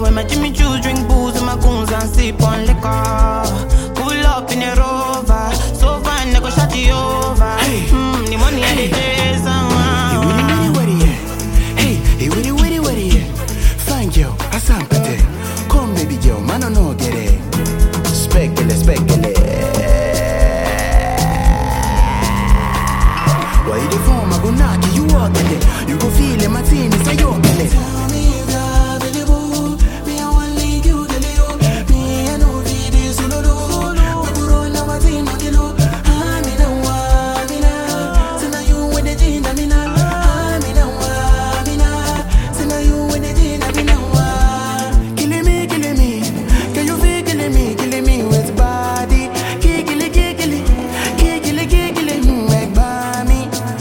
when my Jimmy Choo drink booze and my goons and sip on liquor. Pull up in a Rover, so fine I go shut you over. Hey, the money and the days you witty, hey, you witty, fine girl, I sampete. Come baby girl, man I no get it. Speckle. Why you the form, I go knock you out there. You go feel it, my team is a young belly. Tell me if you're available, me I want link you to Leo. Me I know this, no. We put on our team, no kilo. I'm in a wabina. So now you with the gin, I'm in a. I'm in a wabina. So now you with the gin, I'm in a wab. Killing me. Can you feel killing me with body? Kill it, make bami.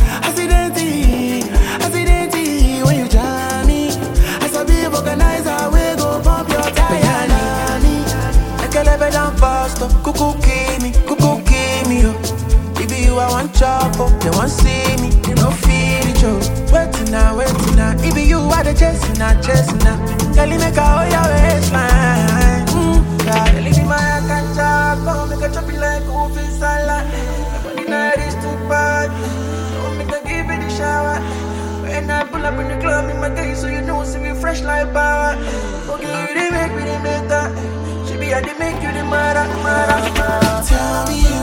Accidenti, when you jam me. As a big organizer, we go pump your tire. I can live it down faster. Cuckoo me, yo. Baby, you I want chop up, they want see me, they don't feel it, yo. Waiting now. If you are the chasing now. Tell me make a hold your waistline. Yeah, tell me my can chop, come make a chop it like open salad. Everybody night is too bad. Don't make a give it a shower. When I pull up in the club in my day, so you know, see me fresh like power. Okay, they make that. She be a they make you the mother. Tell me